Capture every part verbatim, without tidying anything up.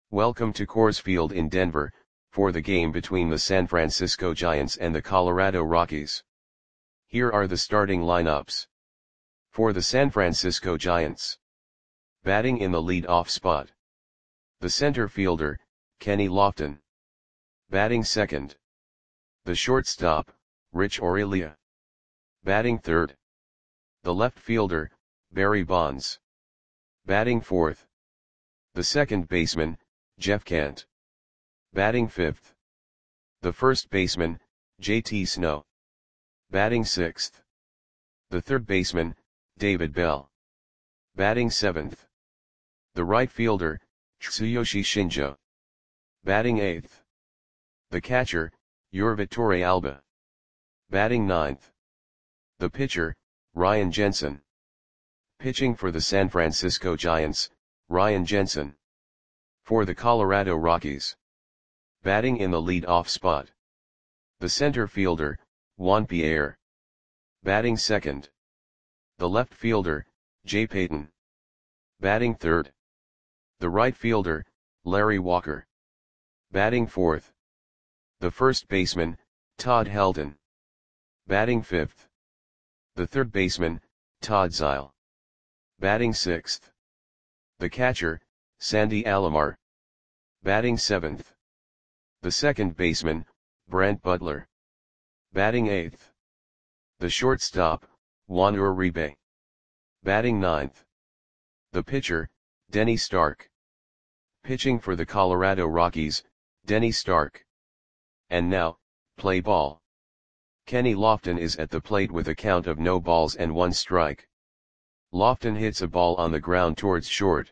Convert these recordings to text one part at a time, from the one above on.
Welcome to Coors Field in Denver, for the game between the San Francisco Giants and the Colorado Rockies. Here are the starting lineups. For the San Francisco Giants. Batting in the lead-off spot. The center fielder, Kenny Lofton. Batting second. The shortstop, Rich Aurilia. Batting third. The left fielder, Barry Bonds. Batting fourth. The second baseman, Jeff Kent. Batting fifth. The first baseman, J T Snow. Batting sixth. The third baseman, David Bell. Batting seventh. The right fielder, Tsuyoshi Shinjo. Batting eighth. The catcher, Yorvit Torrealba. Batting ninth. The pitcher, Ryan Jensen. Pitching for the San Francisco Giants, Ryan Jensen. For the Colorado Rockies. Batting in the lead-off spot. The center fielder, Juan Pierre. Batting second. The left fielder, Jay Payton. Batting third. The right fielder, Larry Walker. Batting fourth. The first baseman, Todd Helton. Batting fifth. The third baseman, Todd Zeile. Batting sixth. The catcher, Sandy Alomar. Batting seventh. The second baseman, Brent Butler. Batting eighth. The shortstop, Juan Uribe. Batting ninth. The pitcher, Denny Stark. Pitching for the Colorado Rockies, Denny Stark. And now, play ball. Kenny Lofton is at the plate with a count of no balls and one strike. Lofton hits a ball on the ground towards short.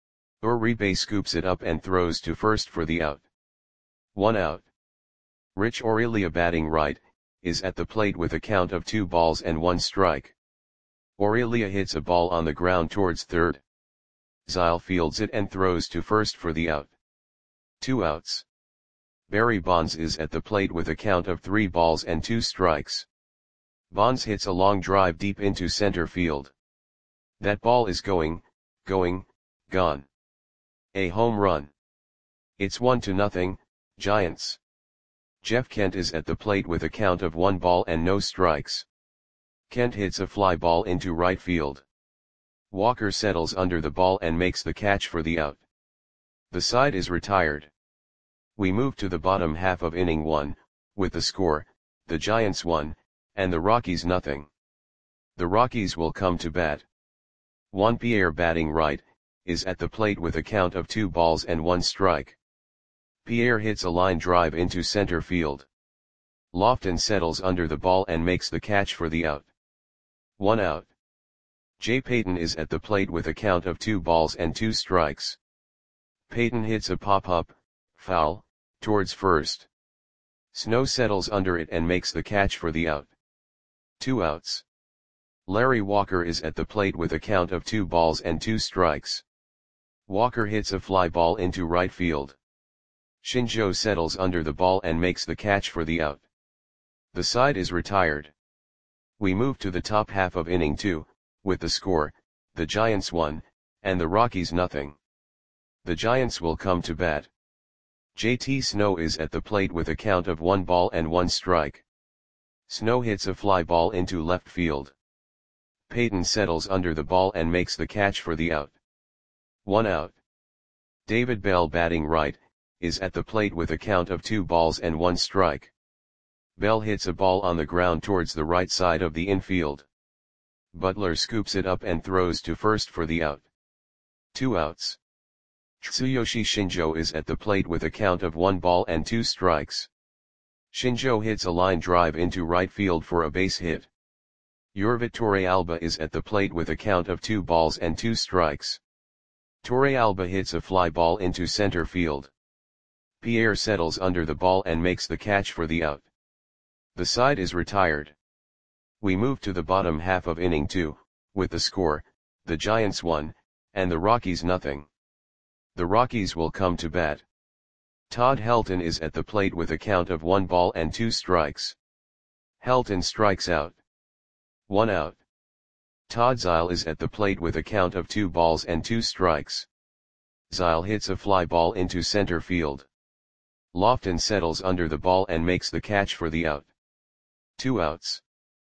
Uribe scoops it up and throws to first for the out. One out. Rich Aurilia, batting right, is at the plate with a count of two balls and one strike. Aurilia hits a ball on the ground towards third. Zeile fields it and throws to first for the out. Two outs. Barry Bonds is at the plate with a count of three balls and two strikes. Bonds hits a long drive deep into center field. That ball is going, going, gone. A home run. It's one to nothing, Giants. Jeff Kent is at the plate with a count of one ball and no strikes. Kent hits a fly ball into right field. Walker settles under the ball and makes the catch for the out. The side is retired. We move to the bottom half of inning one, with the score, the Giants one, and the Rockies nothing. The Rockies will come to bat. Juan Pierre, batting right, is at the plate with a count of two balls and one strike. Pierre hits a line drive into center field. Lofton settles under the ball and makes the catch for the out. One out. Jay Payton is at the plate with a count of two balls and two strikes. Payton hits a pop-up, foul, towards first. Snow settles under it and makes the catch for the out. Two outs. Larry Walker is at the plate with a count of two balls and two strikes. Walker hits a fly ball into right field. Shinjo settles under the ball and makes the catch for the out. The side is retired. We move to the top half of inning two, with the score, the Giants one, and the Rockies nothing. The Giants will come to bat. J T Snow is at the plate with a count of one ball and one strike. Snow hits a fly ball into left field. Payton settles under the ball and makes the catch for the out. One out. David Bell, batting right, is at the plate with a count of two balls and one strike. Bell hits a ball on the ground towards the right side of the infield. Butler scoops it up and throws to first for the out. Two outs. Tsuyoshi Shinjo is at the plate with a count of one ball and two strikes. Shinjo hits a line drive into right field for a base hit. Yorvit Torrealba is at the plate with a count of two balls and two strikes. Torrealba hits a fly ball into center field. Pierre settles under the ball and makes the catch for the out. The side is retired. We move to the bottom half of inning two, with the score, the Giants one, and the Rockies nothing. The Rockies will come to bat. Todd Helton is at the plate with a count of one ball and two strikes. Helton strikes out. One out. Todd Zeile is at the plate with a count of two balls and two strikes. Zyle hits a fly ball into center field. Lofton settles under the ball and makes the catch for the out. Two outs.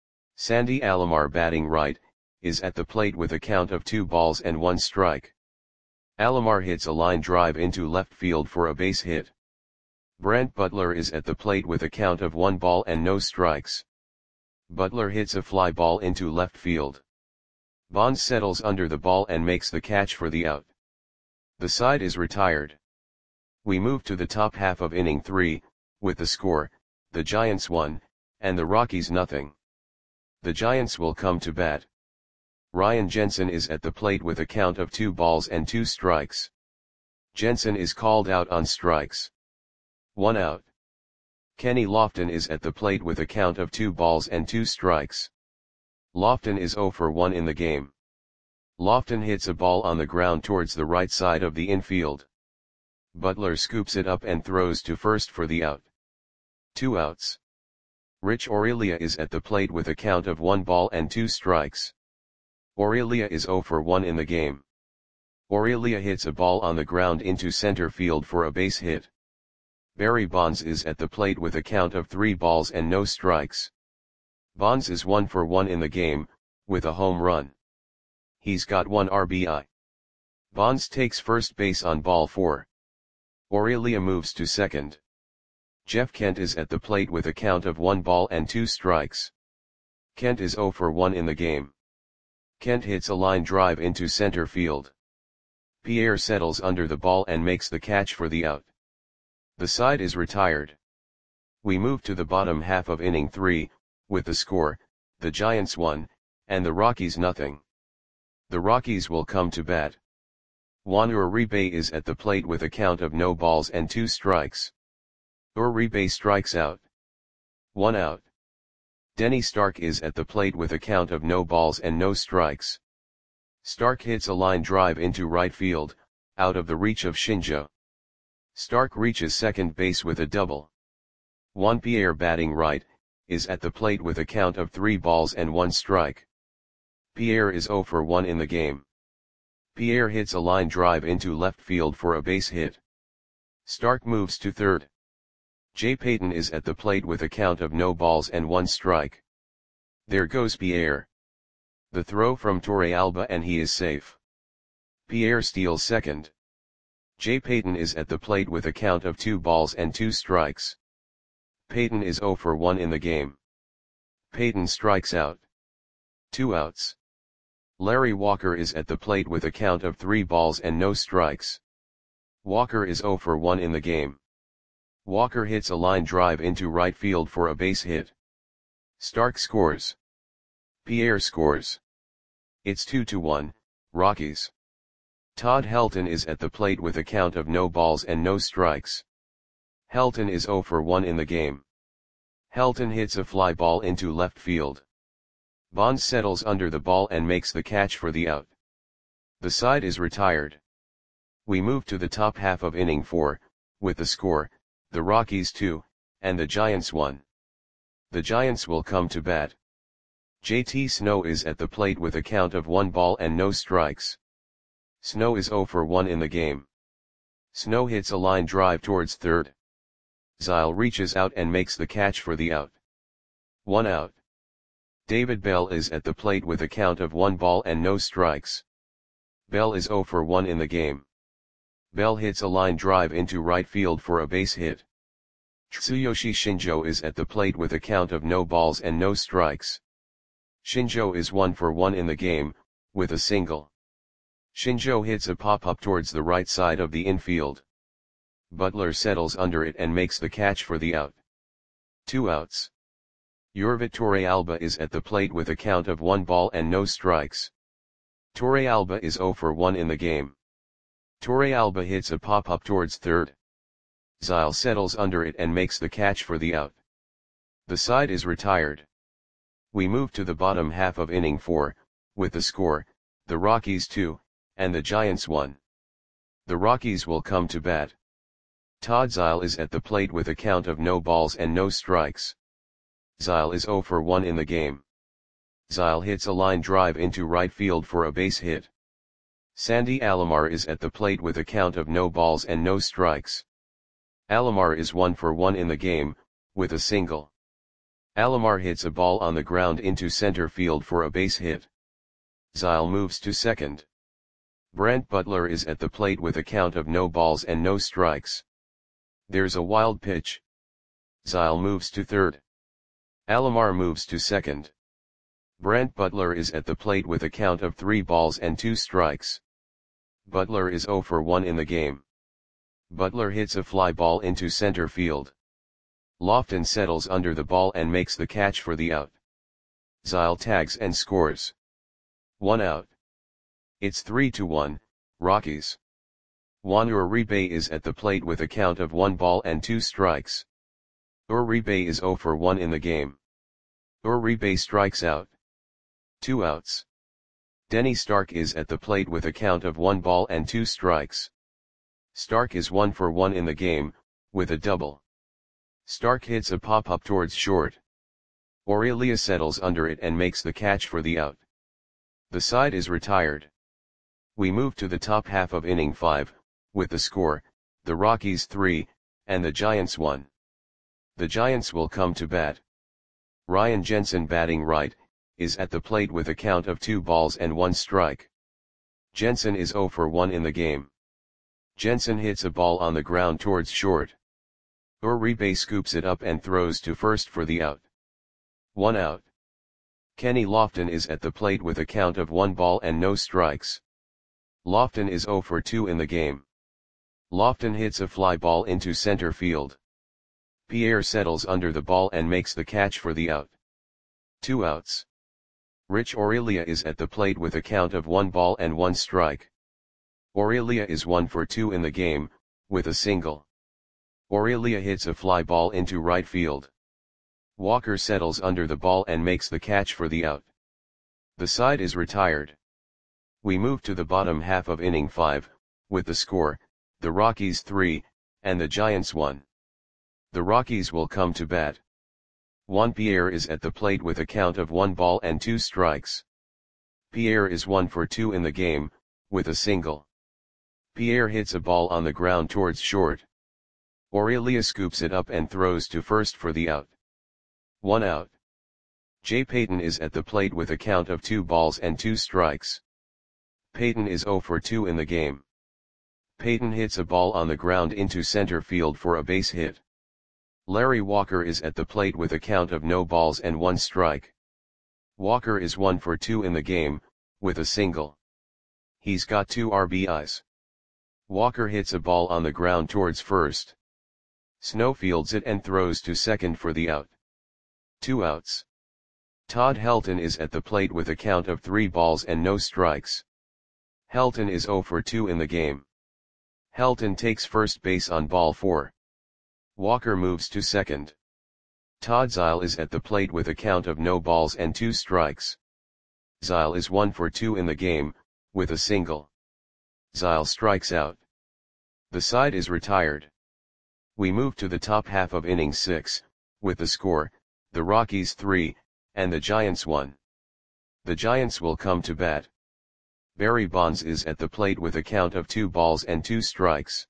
Sandy Alomar, batting right, is at the plate with a count of two balls and one strike. Alomar hits a line drive into left field for a base hit. Brent Butler is at the plate with a count of one ball and no strikes. Butler hits a fly ball into left field. Bonds settles under the ball and makes the catch for the out. The side is retired. We move to the top half of inning three, with the score, the Giants one, and the Rockies nothing. The Giants will come to bat. Ryan Jensen is at the plate with a count of two balls and two strikes. Jensen is called out on strikes. One out. Kenny Lofton is at the plate with a count of two balls and two strikes. Lofton is oh for one in the game. Lofton hits a ball on the ground towards the right side of the infield. Butler scoops it up and throws to first for the out. Two outs. Rich Aurelia is at the plate with a count of one ball and two strikes. Aurelia is oh for one in the game. Aurelia hits a ball on the ground into center field for a base hit. Barry Bonds is at the plate with a count of three balls and no strikes. Bonds is one for one in the game, with a home run. He's got one R B I. Bonds takes first base on ball four. Aurelia moves to second. Jeff Kent is at the plate with a count of one ball and two strikes. Kent is oh for one in the game. Kent hits a line drive into center field. Pierre settles under the ball and makes the catch for the out. The side is retired. We move to the bottom half of inning three, with the score, the Giants one, and the Rockies nothing. The Rockies will come to bat. Juan Uribe is at the plate with a count of no balls and two strikes. Uribe strikes out. One out. Denny Stark is at the plate with a count of no balls and no strikes. Stark hits a line drive into right field, out of the reach of Shinjo. Stark reaches second base with a double. Juan Pierre, batting right, is at the plate with a count of three balls and one strike. Pierre is oh for one in the game. Pierre hits a line drive into left field for a base hit. Stark moves to third. Jay Payton is at the plate with a count of no balls and one strike. There goes Pierre. The throw from Torrealba and he is safe. Pierre steals second. Jay Payton is at the plate with a count of two balls and two strikes. Payton is oh for one in the game. Payton strikes out. Two outs. Larry Walker is at the plate with a count of three balls and no strikes. Walker is oh for one in the game. Walker hits a line drive into right field for a base hit. Stark scores. Pierre scores. It's two to one, Rockies. Todd Helton is at the plate with a count of no balls and no strikes. Helton is oh for one in the game. Helton hits a fly ball into left field. Bonds settles under the ball and makes the catch for the out. The side is retired. We move to the top half of inning four, with the score, the Rockies two, and the Giants one. The Giants will come to bat. J T Snow is at the plate with a count of one ball and no strikes. Snow is oh for one in the game. Snow hits a line drive towards third. Zyle reaches out and makes the catch for the out. One out. David Bell is at the plate with a count of one ball and no strikes. Bell is oh for one in the game. Bell hits a line drive into right field for a base hit. Tsuyoshi Shinjo is at the plate with a count of no balls and no strikes. Shinjo is one for one in the game, with a single. Shinjo hits a pop-up towards the right side of the infield. Butler settles under it and makes the catch for the out. Two outs. Yorvit Torrealba is at the plate with a count of one ball and no strikes. Torrealba is oh for one in the game. Torrealba hits a pop-up towards third. Zyle settles under it and makes the catch for the out. The side is retired. We move to the bottom half of inning four, with the score, the Rockies two, and the Giants one. The Rockies will come to bat. Todd Zyle is at the plate with a count of no balls and no strikes. Zyle is oh for one in the game. Zyle hits a line drive into right field for a base hit. Sandy Alomar is at the plate with a count of no balls and no strikes. Alomar is one for one in the game, with a single. Alomar hits a ball on the ground into center field for a base hit. Zyle moves to second. Brant Butler is at the plate with a count of no balls and no strikes. There's a wild pitch. Zyle moves to third. Alomar moves to second. Brant Butler is at the plate with a count of three balls and two strikes. Butler is zero for one in the game. Butler hits a fly ball into center field. Lofton settles under the ball and makes the catch for the out. Zyle tags and scores. One out. It's three to one, Rockies. Juan Uribe is at the plate with a count of one ball and two strikes. Uribe is zero for one in the game. Uribe strikes out. Two outs. Denny Stark is at the plate with a count of one ball and two strikes. Stark is one for one in the game, with a double. Stark hits a pop-up towards short. Aurelia settles under it and makes the catch for the out. The side is retired. We move to the top half of inning five, with the score, the Rockies three, and the Giants one. The Giants will come to bat. Ryan Jensen, batting right, is at the plate with a count of two balls and one strike. Jensen is zero for one in the game. Jensen hits a ball on the ground towards short. Uribe scoops it up and throws to first for the out. One out. Kenny Lofton is at the plate with a count of one ball and no strikes. Lofton is zero for two in the game. Lofton hits a fly ball into center field. Pierre settles under the ball and makes the catch for the out. Two outs. Rich Aurelia is at the plate with a count of one ball and one strike. Aurelia is one for two in the game, with a single. Aurelia hits a fly ball into right field. Walker settles under the ball and makes the catch for the out. The side is retired. We move to the bottom half of inning five, with the score, the Rockies three, and the Giants one. The Rockies will come to bat. Juan Pierre is at the plate with a count of one ball and two strikes. Pierre is one for two in the game, with a single. Pierre hits a ball on the ground towards short. Aurelia scoops it up and throws to first for the out. One out. Jay Payton is at the plate with a count of two balls and two strikes. Payton is zero for two in the game. Payton hits a ball on the ground into center field for a base hit. Larry Walker is at the plate with a count of no balls and one strike. Walker is one for two in the game, with a single. He's got two R B Is. Walker hits a ball on the ground towards first. Snow fields it and throws to second for the out. Two outs. Todd Helton is at the plate with a count of three balls and no strikes. Helton is zero for two in the game. Helton takes first base on ball four. Walker moves to second. Todd Zyle is at the plate with a count of no balls and two strikes. Zyle is one for two in the game, with a single. Zyle strikes out. The side is retired. We move to the top half of inning six, with the score, the Rockies three, and the Giants one. The Giants will come to bat. Barry Bonds is at the plate with a count of two balls and two strikes.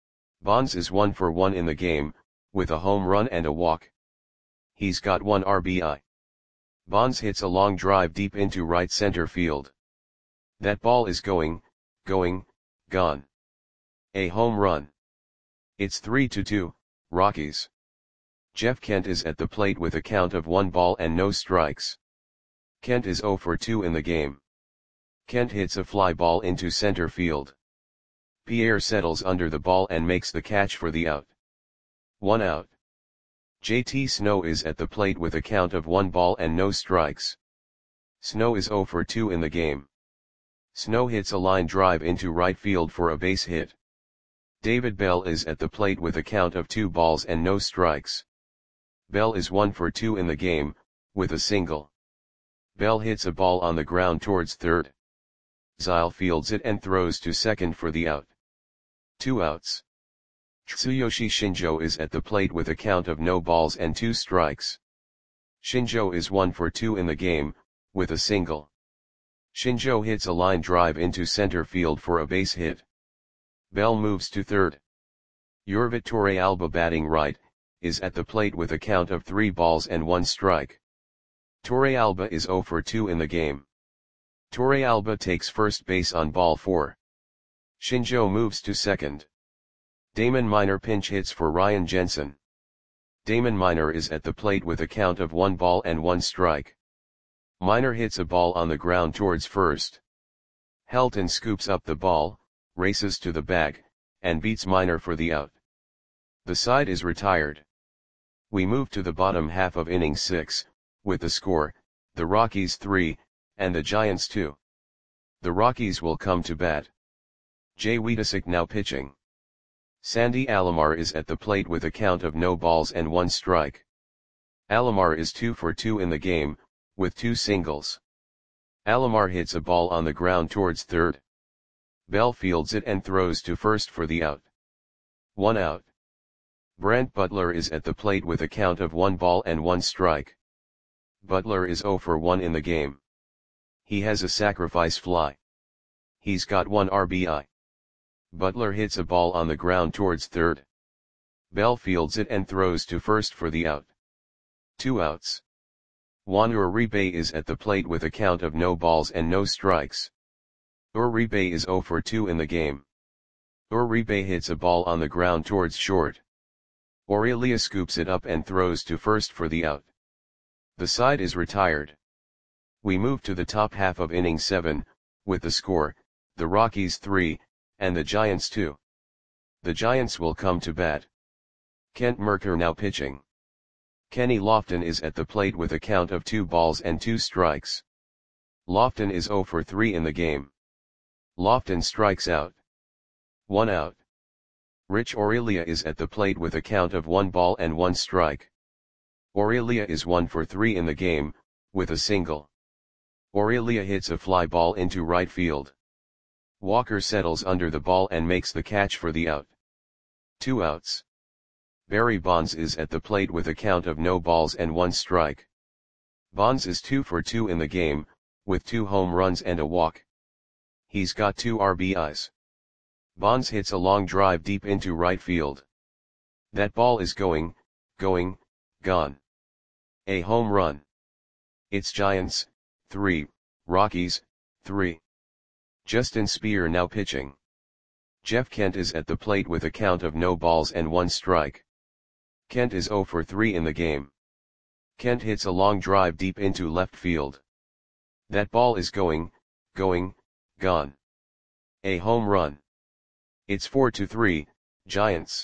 Bonds is one for one in the game, with a home run and a walk. He's got one R B I. Bonds hits a long drive deep into right center field. That ball is going, going, gone. A home run. It's three to two, Rockies. Jeff Kent is at the plate with a count of one ball and no strikes. Kent is zero for two in the game. Kent hits a fly ball into center field. Pierre settles under the ball and makes the catch for the out. One out. J T Snow is at the plate with a count of one ball and no strikes. Snow is zero for two in the game. Snow hits a line drive into right field for a base hit. David Bell is at the plate with a count of two balls and no strikes. Bell is one for two in the game, with a single. Bell hits a ball on the ground towards third. Zyle fields it and throws to second for the out. Two outs. Tsuyoshi Shinjo is at the plate with a count of no balls and two strikes. Shinjo is one for two in the game, with a single. Shinjo hits a line drive into center field for a base hit. Bell moves to third. Yorvit Torrealba, batting right, is at the plate with a count of three balls and one strike. Torrealba is zero for two in the game. Torrealba takes first base on ball four. Shinjo moves to second. Damon Minor pinch hits for Ryan Jensen. Damon Minor is at the plate with a count of one ball and one strike. Minor hits a ball on the ground towards first. Helton scoops up the ball, races to the bag, and beats Minor for the out. The side is retired. We move to the bottom half of inning six, with the score, the Rockies three, and the Giants two. The Rockies will come to bat. Jay Wiedesick now pitching. Sandy Alomar is at the plate with a count of no balls and one strike. Alomar is two for two in the game, with two singles. Alomar hits a ball on the ground towards third. Bell fields it and throws to first for the out. One out. Brant Butler is at the plate with a count of one ball and one strike. Butler is zero for one in the game. He has a sacrifice fly. He's got one R B I. Butler hits a ball on the ground towards third. Bell fields it and throws to first for the out. Two outs. Juan Uribe is at the plate with a count of no balls and no strikes. Uribe is zero for two in the game. Uribe hits a ball on the ground towards short. Aurelia scoops it up and throws to first for the out. The side is retired. We move to the top half of inning seven, with the score, the Rockies three, and the Giants two. The Giants will come to bat. Kent Mercker now pitching. Kenny Lofton is at the plate with a count of two balls and two strikes. Lofton is zero for three in the game. Lofton strikes out. One out. Rich Aurelia is at the plate with a count of one ball and one strike. Aurelia is one for three in the game, with a single. Aurelia hits a fly ball into right field. Walker settles under the ball and makes the catch for the out. Two outs. Barry Bonds is at the plate with a count of no balls and one strike. Bonds is two for two in the game, with two home runs and a walk. He's got two R B Is. Bonds hits a long drive deep into right field. That ball is going, going, gone. A home run. It's Giants, three, Rockies, three. Justin Speer now pitching. Jeff Kent is at the plate with a count of no balls and one strike. Kent is zero for three in the game. Kent hits a long drive deep into left field. That ball is going, going, gone. A home run. It's four to three, Giants.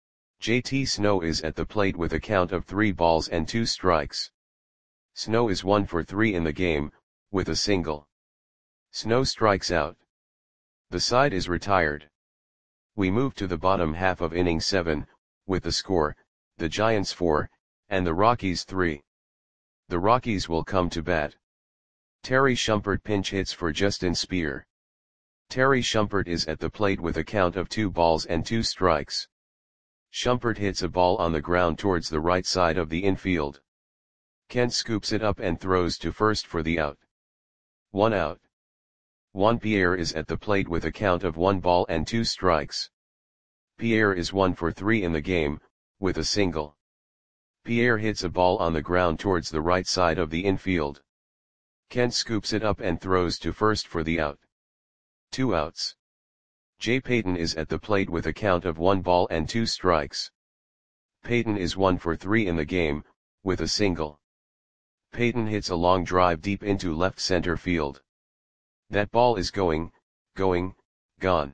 J T Snow is at the plate with a count of three balls and two strikes. Snow is one for three in the game, with a single. Snow strikes out. The side is retired. We move to the bottom half of inning seven, with the score, the Giants four, and the Rockies three. The Rockies will come to bat. Terry Shumpert pinch hits for Justin Speer. Terry Shumpert is at the plate with a count of two balls and two strikes. Shumpert hits a ball on the ground towards the right side of the infield. Kent scoops it up and throws to first for the out. One out. Juan Pierre is at the plate with a count of one ball and two strikes. Pierre is one for three in the game, with a single. Pierre hits a ball on the ground towards the right side of the infield. Kent scoops it up and throws to first for the out. Two outs. Jay Payton is at the plate with a count of one ball and two strikes. Payton is one for three in the game, with a single. Payton hits a long drive deep into left center field. That ball is going, going, gone.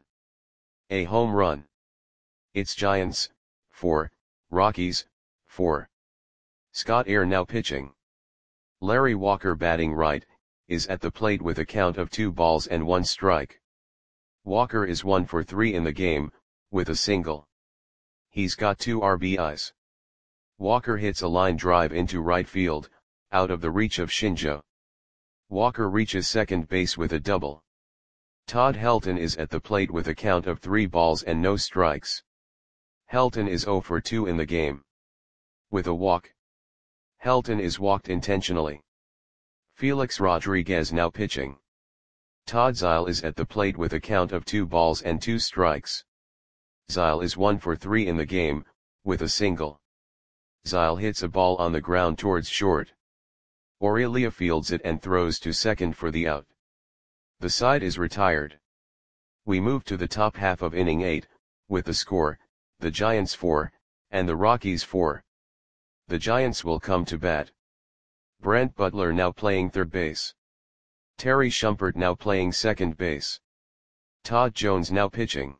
A home run. It's Giants, four, Rockies, four. Scott Air now pitching. Larry Walker batting right, is at the plate with a count of two balls and one strike. Walker is one for three in the game, with a single. He's got two R B Is. Walker hits a line drive into right field, out of the reach of Shinjo. Walker reaches second base with a double. Todd Helton is at the plate with a count of three balls and no strikes. Helton is zero for two in the game. With a walk. Helton is walked intentionally. Felix Rodriguez now pitching. Todd Zeile is at the plate with a count of two balls and two strikes. Zeile is one for three in the game, with a single. Zeile hits a ball on the ground towards short. Aurelia fields it and throws to second for the out. The side is retired. We move to the top half of inning eight, with the score, the Giants four, and the Rockies four. The Giants will come to bat. Brent Butler now playing third base. Terry Shumpert now playing second base. Todd Jones now pitching.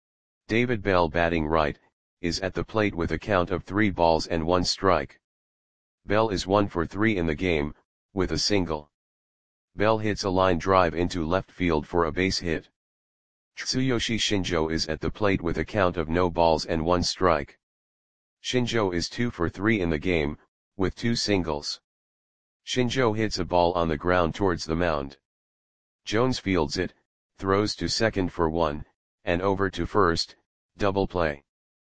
David Bell batting right, is at the plate with a count of three balls and one strike. Bell is one for three in the game, with a single. Bell hits a line drive into left field for a base hit. Tsuyoshi Shinjo is at the plate with a count of no balls and one strike. Shinjo is two for three in the game, with two singles. Shinjo hits a ball on the ground towards the mound. Jones fields it, throws to second for one, and over to first, double play.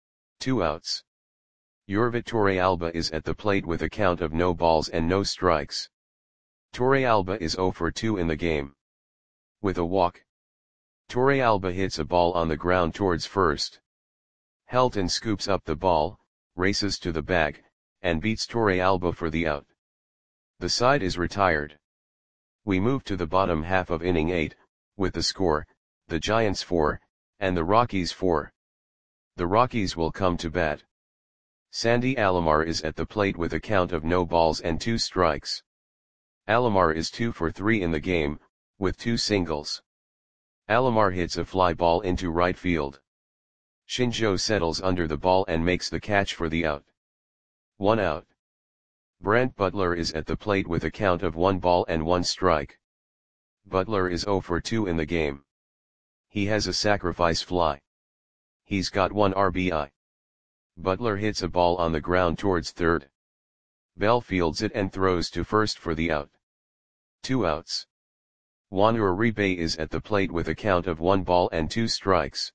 Two outs. Yorvit Torrealba is at the plate with a count of no balls and no strikes. Torrealba is zero for two in the game. With a walk. Torrealba hits a ball on the ground towards first. Helton scoops up the ball, races to the bag, and beats Torrealba for the out. The side is retired. We move to the bottom half of inning eight, with the score, the Giants four, and the Rockies four. The Rockies will come to bat. Sandy Alomar is at the plate with a count of no balls and two strikes. Alomar is two for three in the game, with two singles. Alomar hits a fly ball into right field. Shinjo settles under the ball and makes the catch for the out. One out. Brent Butler is at the plate with a count of one ball and one strike. Butler is zero for two in the game. He has a sacrifice fly. He's got one R B I. Butler hits a ball on the ground towards third. Bell fields it and throws to first for the out. Two outs. Juan Uribe is at the plate with a count of one ball and two strikes.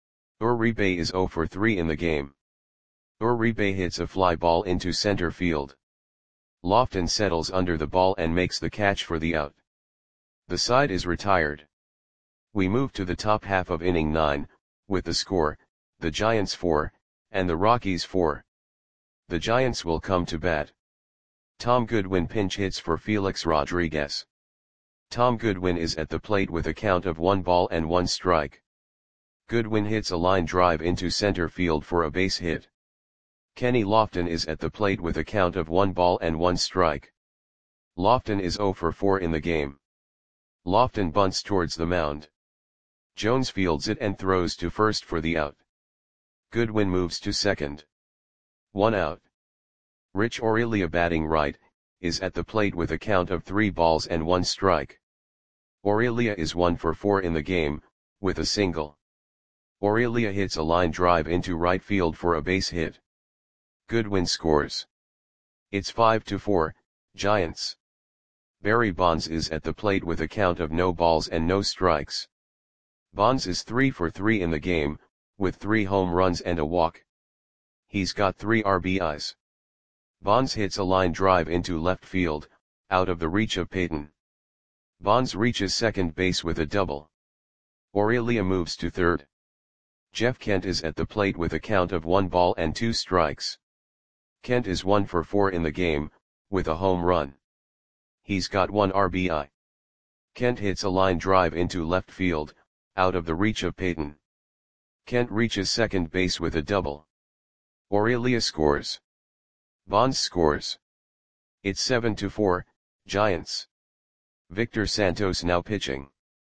Uribe is zero for three in the game. Uribe hits a fly ball into center field. Lofton settles under the ball and makes the catch for the out. The side is retired. We move to the top half of inning nine, with the score, the Giants four, and the Rockies four. The Giants will come to bat. Tom Goodwin pinch hits for Felix Rodriguez. Tom Goodwin is at the plate with a count of one ball and one strike. Goodwin hits a line drive into center field for a base hit. Kenny Lofton is at the plate with a count of one ball and one strike. Lofton is zero for four in the game. Lofton bunts towards the mound. Jones fields it and throws to first for the out. Goodwin moves to second. One out. Rich Aurelia batting right, is at the plate with a count of three balls and one strike. Aurelia is one for four in the game, with a single. Aurelia hits a line drive into right field for a base hit. Goodwin scores. It's five to four, Giants. Barry Bonds is at the plate with a count of no balls and no strikes. Bonds is three for three in the game, with three home runs and a walk. He's got three R B Is. Bonds hits a line drive into left field, out of the reach of Peyton. Bonds reaches second base with a double. Aurelia moves to third. Jeff Kent is at the plate with a count of one ball and two strikes. Kent is one for four in the game, with a home run. He's got one R B I. Kent hits a line drive into left field, out of the reach of Peyton. Kent reaches second base with a double. Aurelia scores. Bonds scores. It's seven to four, Giants. Victor Santos now pitching.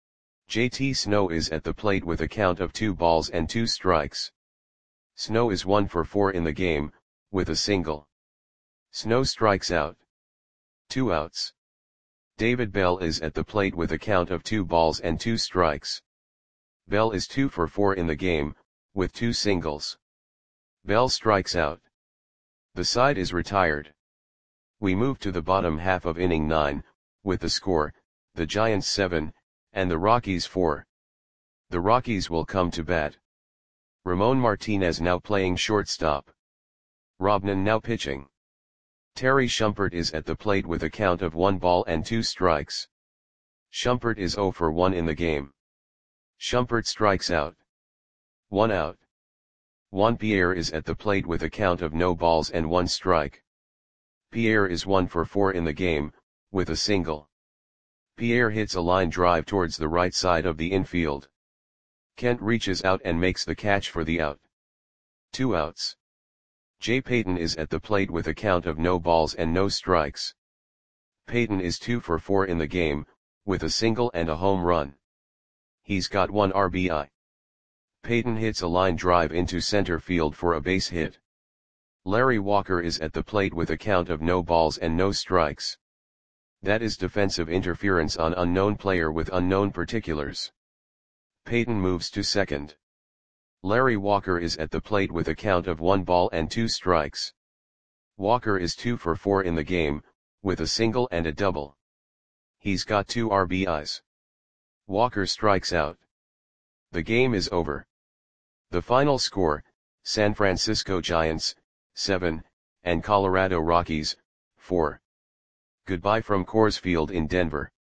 J T Snow is at the plate with a count of two balls and two strikes. Snow is one for four in the game, with a single. Snow strikes out. Two outs. David Bell is at the plate with a count of two balls and two strikes. Bell is two for four in the game, with two singles. Bell strikes out. The side is retired. We move to the bottom half of inning nine, with the score, the Giants seven, and the Rockies four. The Rockies will come to bat. Ramon Martinez now playing shortstop. Robnan now pitching. Terry Shumpert is at the plate with a count of one ball and two strikes. Shumpert is zero for one in the game. Shumpert strikes out. One out. Juan Pierre is at the plate with a count of no balls and one strike. Pierre is one for four in the game, with a single. Pierre hits a line drive towards the right side of the infield. Kent reaches out and makes the catch for the out. Two outs. Jay Payton is at the plate with a count of no balls and no strikes. Payton is two for four in the game, with a single and a home run. He's got one R B I. Payton hits a line drive into center field for a base hit. Larry Walker is at the plate with a count of no balls and no strikes. That is defensive interference on unknown player with unknown particulars. Payton moves to second. Larry Walker is at the plate with a count of one ball and two strikes. Walker is two for four in the game, with a single and a double. He's got two R B Is. Walker strikes out. The game is over. The final score, San Francisco Giants, seven, and Colorado Rockies, four. Goodbye from Coors Field in Denver.